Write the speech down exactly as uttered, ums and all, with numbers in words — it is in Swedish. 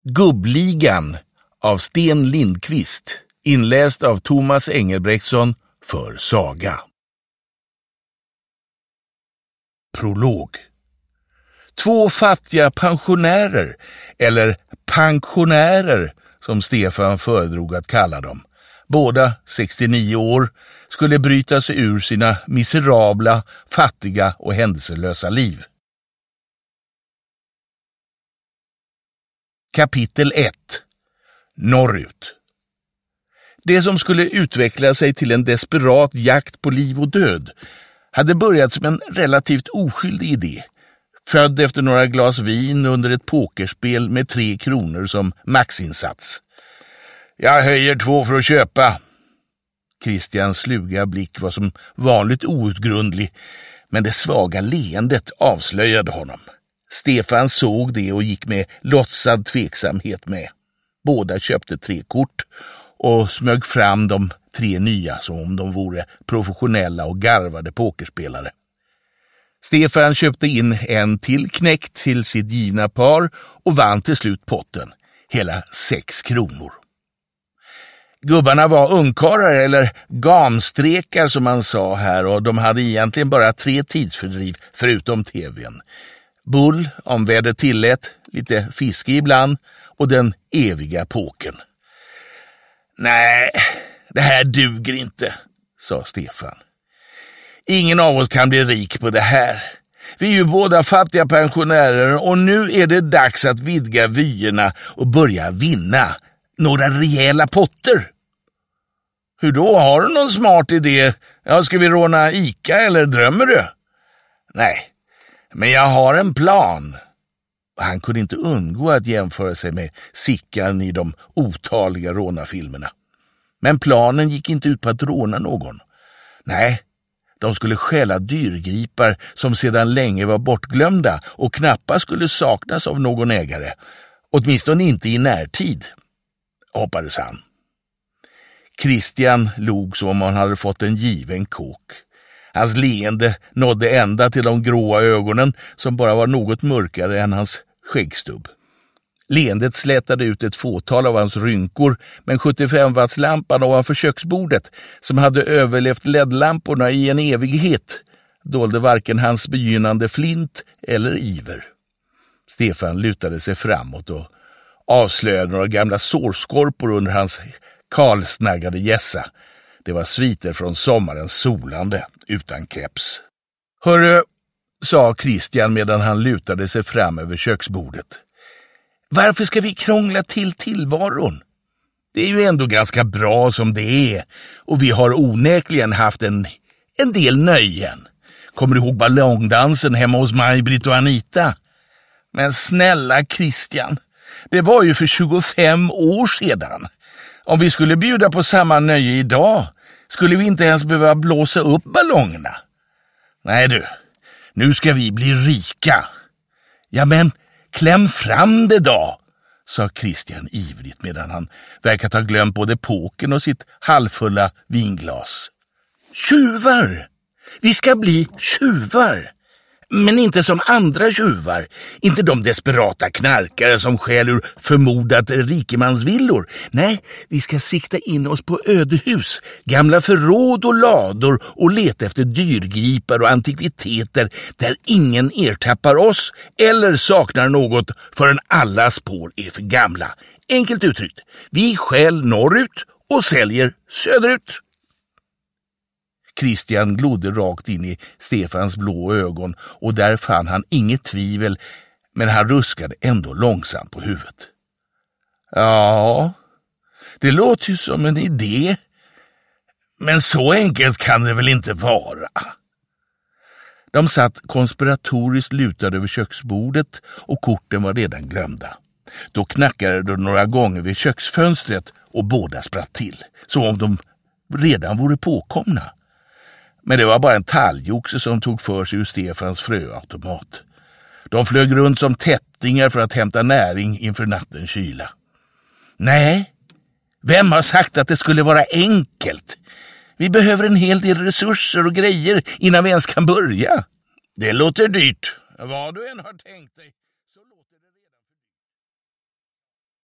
Gubbligan av Sten Lindqvist, inläst av Thomas Engelbrektsson för Saga. Prolog. Två fattiga pensionärer, eller pensionärer som Stefan föredrog att kalla dem, båda sextionio år, skulle bryta sig ur sina miserabla, fattiga och händelselösa liv. Kapitel ett. Norrut. Det som skulle utveckla sig till en desperat jakt på liv och död hade börjat som en relativt oskyldig idé, född efter några glas vin under ett pokerspel med tre kronor som maxinsats. Jag höjer två för att köpa. Christians sluga blick var som vanligt outgrundlig, men det svaga leendet avslöjade honom. Stefan såg det och gick med låtsad tveksamhet med. Båda köpte tre kort och smög fram de tre nya som om de vore professionella och garvade pokerspelare. Stefan köpte in en till knäckt till sitt givna par och vann till slut potten, hela sex kronor. Gubbarna var ungkarlar eller gamstrekar som man sa här, och de hade egentligen bara tre tidsfördriv förutom tvn. Bull, om vädret tillät, lite fiske ibland och den eviga pokern. Nej, det här duger inte, sa Stefan. Ingen av oss kan bli rik på det här. Vi är ju båda fattiga pensionärer och nu är det dags att vidga vyerna och börja vinna några rejäla potter. Hur då? Har du någon smart idé? Ja, ska vi råna Ica eller drömmer du? Nej, men jag har en plan. Han kunde inte undgå att jämföra sig med Sickan i de otaliga rånafilmerna. Men planen gick inte ut på att råna någon. Nej, de skulle stjäla dyrgripar som sedan länge var bortglömda och knappast skulle saknas av någon ägare. Åtminstone inte i närtid, hoppades han. Christian log som om han hade fått en given kok. Hans leende nådde ända till de gråa ögonen som bara var något mörkare än hans skäggstubb. Leendet slätade ut ett fåtal av hans rynkor, men sjuttiofem wattslampan ovanför köksbordet, som hade överlevt L E D-lamporna i en evighet, dolde varken hans begynnande flint eller iver. Stefan lutade sig framåt och avslöjade några gamla sårskorpor under hans kalsnaggade gässa. Det var sviter från sommarens solande utan keps. Hörru, sa Christian medan han lutade sig fram över köksbordet. Varför ska vi krångla till tillvaron? Det är ju ändå ganska bra som det är, och vi har onekligen haft en, en del nöjen. Kommer du ihåg ballongdansen hemma hos Maj-Britt och Anita? Men snälla Christian, det var ju för tjugofem år sedan. Om vi skulle bjuda på samma nöje idag skulle vi inte ens behöva blåsa upp ballongerna. Nej du, nu ska vi bli rika. Ja men, kläm fram det då, sa Christian ivrigt medan han verkat ha glömt både pokern och sitt halvfulla vinglas. Tjuvar! Vi ska bli tjuvar! Men inte som andra tjuvar, inte de desperata knarkare som stjäl ur förmodat rikemansvillor. Nej, vi ska sikta in oss på ödehus, gamla förråd och lador och leta efter dyrgripar och antikviteter där ingen ertappar oss eller saknar något förrän alla spår är för gamla. Enkelt uttryckt, vi stjäl norrut och säljer söderut. Christian glodde rakt in i Stefans blå ögon och där fann han inget tvivel, men han ruskade ändå långsamt på huvudet. Ja, det låter ju som en idé, men så enkelt kan det väl inte vara. De satt konspiratoriskt lutade över köksbordet och korten var redan glömda. Då knackade de några gånger vid köksfönstret och båda spratt till, som om de redan vore påkomna. Men det var bara en talgoxe som tog för sig ur Stefans fröautomat. De flög runt som tättingar för att hämta näring inför nattens kyla. Nej, vem har sagt att det skulle vara enkelt? Vi behöver en hel del resurser och grejer innan vi ens kan börja. Det låter dyrt, vad du än har tänkt dig.